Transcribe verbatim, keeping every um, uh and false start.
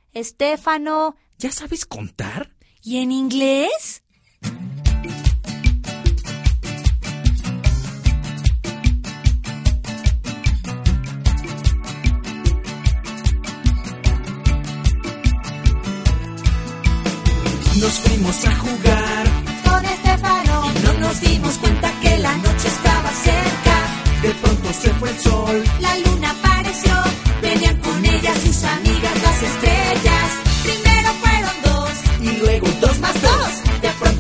Estéfano. ¿Ya sabes contar? ¿Y en inglés? Nos fuimos a jugar con Estéfano y no nos dimos cuenta que la noche estaba cerca. De pronto se fue el sol, la luna